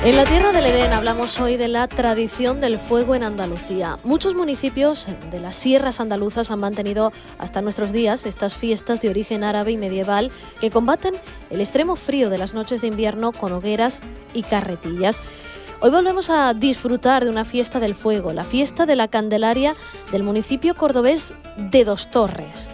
En la Tierra del Edén hablamos hoy de la tradición del fuego en Andalucía. Muchos municipios de las sierras andaluzas han mantenido hasta nuestros días estas fiestas de origen árabe y medieval que combaten el extremo frío de las noches de invierno con hogueras y carretillas. Hoy volvemos a disfrutar de una fiesta del fuego, la fiesta de la Candelaria del municipio cordobés de Dostorres.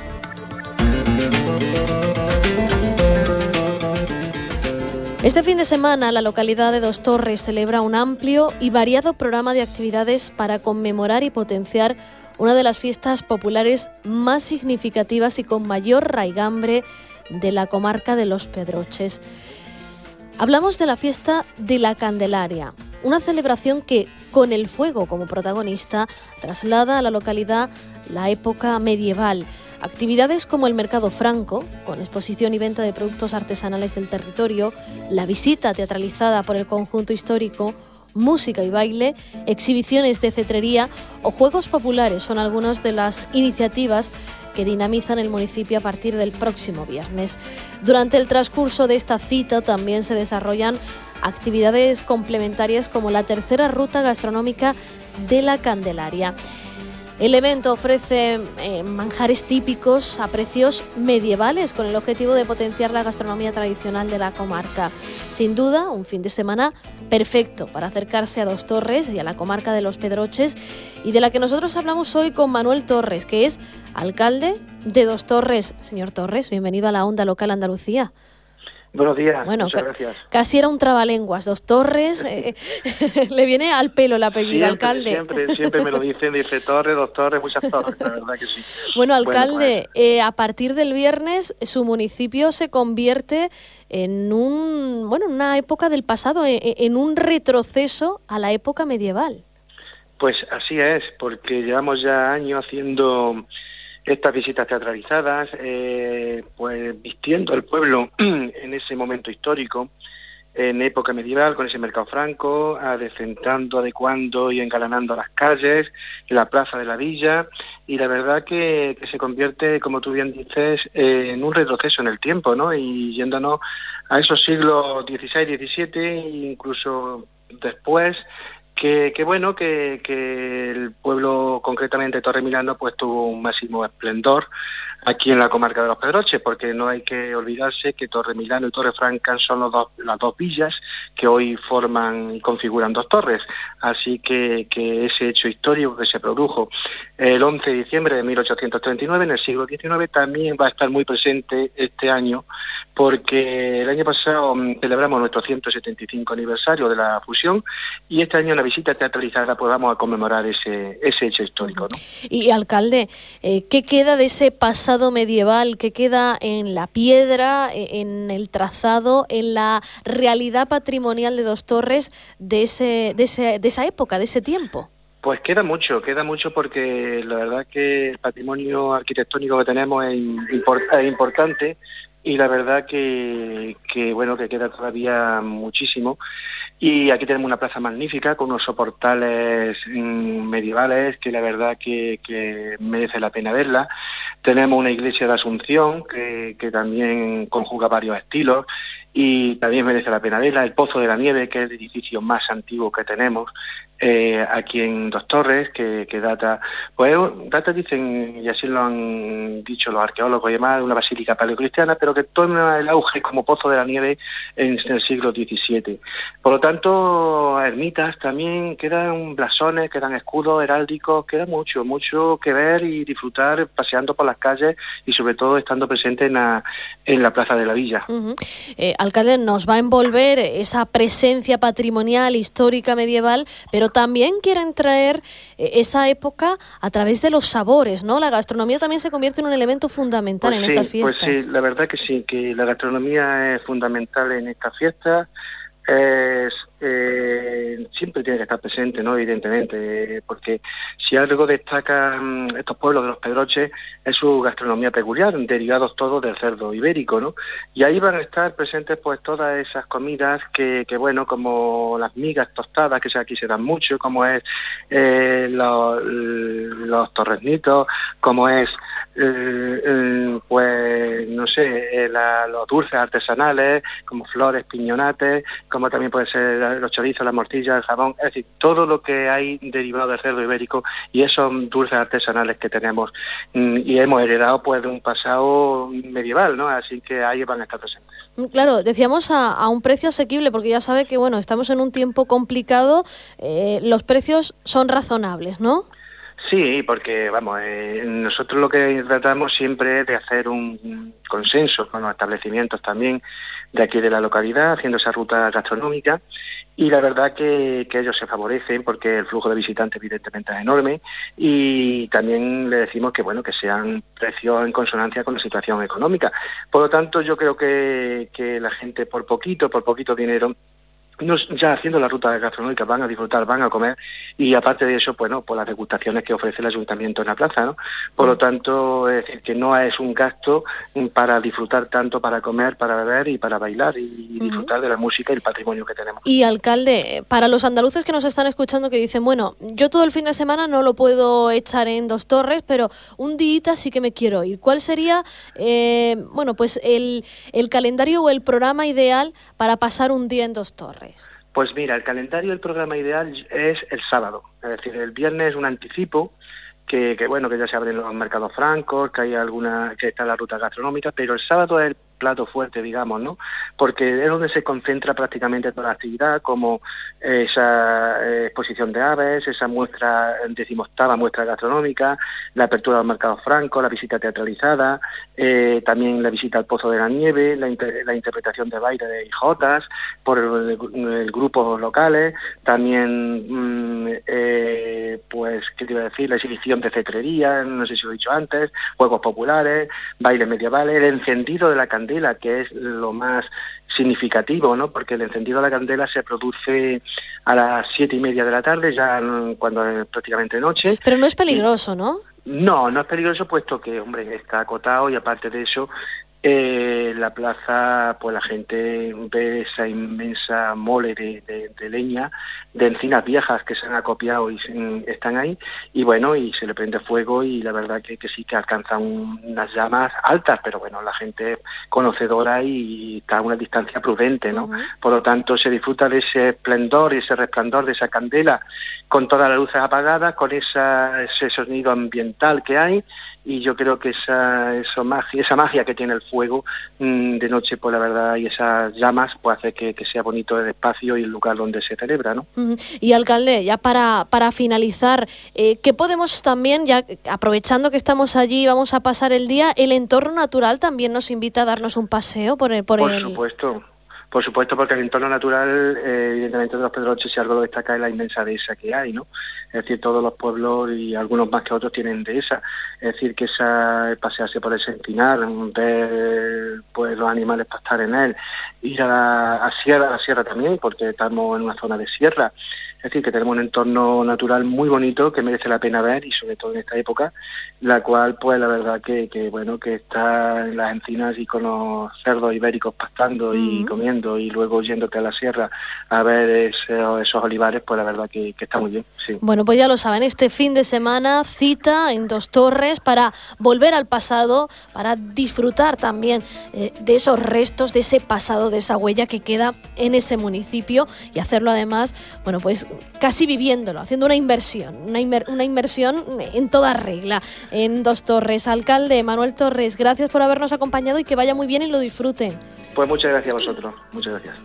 Este fin de semana la localidad de Dostorres celebra un amplio y variado programa de actividades para conmemorar y potenciar una de las fiestas populares más significativas y con mayor raigambre de la comarca de Los Pedroches. Hablamos de la fiesta de la Candelaria, una celebración que, con el fuego como protagonista, traslada a la localidad la época medieval. Actividades como el Mercado Franco, con exposición y venta de productos artesanales del territorio, la visita teatralizada por el conjunto histórico, música y baile, exhibiciones de cetrería o juegos populares son algunas de las iniciativas que dinamizan el municipio a partir del próximo viernes. Durante el transcurso de esta cita también se desarrollan actividades complementarias como la tercera ruta gastronómica de la Candelaria. El evento ofrece manjares típicos a precios medievales con el objetivo de potenciar la gastronomía tradicional de la comarca. Sin duda, un fin de semana perfecto para acercarse a Dostorres y a la comarca de Los Pedroches, y de la que nosotros hablamos hoy con Manuel Torres, que es alcalde de Dostorres. Señor Torres, bienvenido a la Onda Local Andalucía. Buenos días, bueno, muchas gracias. Casi era un trabalenguas, Dostorres, le viene al pelo el apellido, alcalde. Siempre me lo dicen, dice Torres, Dostorres, muchas Torres, la verdad que sí. Bueno, alcalde, a partir del viernes su municipio se convierte en una época del pasado, en un retroceso a la época medieval. Pues así es, porque llevamos ya años haciendo estas visitas teatralizadas, pues vistiendo al pueblo en ese momento histórico, en época medieval, con ese Mercado Franco, adecentando, adecuando y engalanando las calles, la plaza de la villa, y la verdad que se convierte, como tú bien dices, en un retroceso en el tiempo, ¿no? Y yéndonos a esos siglos XVI, XVII, e incluso después, que el pueblo, concretamente Torremilano, pues tuvo un máximo esplendor aquí en la comarca de Los Pedroches, porque no hay que olvidarse que Torremilano y Torrefranca son las dos villas que hoy forman y configuran Dostorres. Así que ese hecho histórico que se produjo el 11 de diciembre de 1839, en el siglo XIX, también va a estar muy presente este año, porque el año pasado celebramos nuestro 175 aniversario de la fusión, y este año en la visita teatralizada pues vamos a conmemorar ese hecho histórico, ¿no? Y alcalde, ¿qué queda de ese pasado medieval? ¿Qué queda en la piedra, en el trazado, en la realidad patrimonial de Dostorres de esa época, de ese tiempo? Pues queda mucho porque la verdad que el patrimonio arquitectónico que tenemos es importante, y la verdad que queda todavía muchísimo. Y aquí tenemos una plaza magnífica con unos soportales medievales que la verdad que merece la pena verla. Tenemos una iglesia de Asunción que también conjuga varios estilos y también merece la pena verla. El Pozo de la Nieve, que es el edificio más antiguo que tenemos aquí en Dostorres, que data, dicen, y así lo han dicho los arqueólogos y demás, una basílica paleocristiana, pero que toma el auge como Pozo de la Nieve en el siglo XVII. Por lo tanto, ermitas también, quedan blasones, quedan escudos heráldicos, queda mucho que ver y disfrutar paseando por las calles y sobre todo estando presente en la plaza de la villa. Uh-huh. Alcalde, nos va a envolver esa presencia patrimonial, histórica, medieval, pero también quieren traer esa época a través de los sabores, ¿no? La gastronomía también se convierte en un elemento fundamental en estas fiestas. Pues sí, la verdad que sí, que la gastronomía es fundamental en estas fiestas. Siempre tiene que estar presente, ¿no? Evidentemente, porque si algo destaca estos pueblos de Los Pedroches es su gastronomía peculiar, derivados todos del cerdo ibérico, ¿no? Y ahí van a estar presentes pues todas esas comidas que como las migas tostadas, que aquí se dan mucho, como es los torreznitos, como es pues no sé, los dulces artesanales como flores, piñonates, como también puede ser los chorizos, las morcillas, el jamón, es decir, todo lo que hay derivado del cerdo ibérico y esos dulces artesanales que tenemos y hemos heredado pues de un pasado medieval, ¿no? Así que ahí van a estar presentes. Claro, decíamos a un precio asequible, porque ya sabe que bueno, estamos en un tiempo complicado, los precios son razonables, ¿no? Sí, porque vamos, nosotros lo que tratamos siempre es de hacer un consenso con los establecimientos también de aquí de la localidad, haciendo esa ruta gastronómica, y la verdad que ellos se favorecen porque el flujo de visitantes evidentemente es enorme, y también le decimos que bueno, que sean precios en consonancia con la situación económica. Por lo tanto, yo creo que la gente por poquito dinero, ya haciendo la ruta gastronómica, van a disfrutar, van a comer, y aparte de eso, bueno, por las degustaciones que ofrece el ayuntamiento en la plaza, ¿no? Por lo tanto, es decir, que no es un gasto para disfrutar tanto, para comer, para beber y para bailar y disfrutar de la música y el patrimonio que tenemos. Y alcalde, para los andaluces que nos están escuchando que dicen, bueno, yo todo el fin de semana no lo puedo echar en Dos Torres, pero un día sí que me quiero ir. ¿Cuál sería, bueno, pues el calendario o el programa ideal para pasar un día en Dos Torres? Pues mira, el calendario del programa ideal es el sábado, es decir, el viernes es un anticipo, que bueno, que ya se abren los mercados francos, que hay que está la ruta gastronómica, pero el sábado es el plato fuerte, digamos, ¿no? Porque es donde se concentra prácticamente toda la actividad, como esa exposición de aves, esa muestra, 18ª muestra gastronómica, la apertura de los mercados francos, la visita teatralizada, también la visita al Pozo de la Nieve, la interpretación de baile de hijotas por el grupos locales, también, pues, ¿qué te iba a decir? La exhibición de cetrería, no sé si lo he dicho antes, juegos populares, bailes medievales, el encendido de la candela, que es lo más significativo, ¿no? Porque el encendido de la candela se produce a las 7:30 de la tarde, ya cuando es prácticamente noche. Pero no es peligroso, ¿no? No es peligroso, puesto que, hombre, está acotado, y aparte de eso, la plaza, pues la gente ve esa inmensa mole de leña, de encinas viejas que se han acopiado y están ahí, y bueno, y se le prende fuego, y la verdad que sí que alcanzan unas llamas altas, pero bueno, la gente conocedora y está a una distancia prudente, ¿no? Por lo tanto, se disfruta de ese esplendor y ese resplandor de esa candela, con todas las luces apagadas, con ese sonido ambiental que hay, y yo creo que esa magia que tiene el fuego de noche, pues la verdad, y esas llamas, pues hace que sea bonito el espacio y el lugar donde se celebra, ¿no? Y alcalde, ya para finalizar, ¿qué podemos también, ya aprovechando que estamos allí, vamos a pasar el día, el entorno natural también nos invita a darnos un paseo por el... Por supuesto, porque el entorno natural, evidentemente, de los Pedroches, si algo lo destaca, es la inmensa dehesa que hay, ¿no? Es decir, todos los pueblos, y algunos más que otros, tienen dehesa. Es decir, que pasearse por ese encinar, ver pues los animales pastar en él, ir a la sierra también, porque estamos en una zona de sierra. Es decir, que tenemos un entorno natural muy bonito que merece la pena ver, y sobre todo en esta época, la cual, pues la verdad que bueno, que está en las encinas y con los cerdos ibéricos pastando y comiendo, y luego yéndote a la sierra a ver esos olivares, pues la verdad que está muy bien, sí. Bueno, pues ya lo saben, este fin de semana cita en Dos Torres para volver al pasado, para disfrutar también de esos restos, de ese pasado, de esa huella que queda en ese municipio, y hacerlo además, bueno, pues casi viviéndolo, haciendo una inversión en toda regla en Dos Torres. Alcalde Manuel Torres, gracias por habernos acompañado, y que vaya muy bien y lo disfruten. Pues muchas gracias a vosotros, muchas gracias.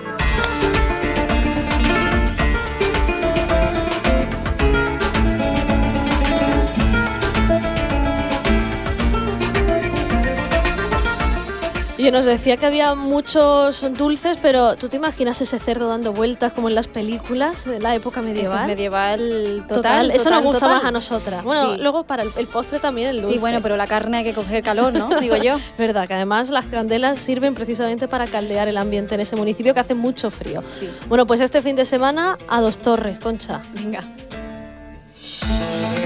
Y nos decía que había muchos dulces, pero ¿tú te imaginas ese cerdo dando vueltas como en las películas de la época medieval? Eso es medieval total. Eso nos gusta más a nosotras. Bueno, sí. Luego para el postre también el dulce. Sí, bueno, pero la carne hay que coger calor, ¿no? Digo yo. Verdad, que además las candelas sirven precisamente para caldear el ambiente en ese municipio que hace mucho frío. Sí. Bueno, pues este fin de semana a Dos Torres, Concha. Venga.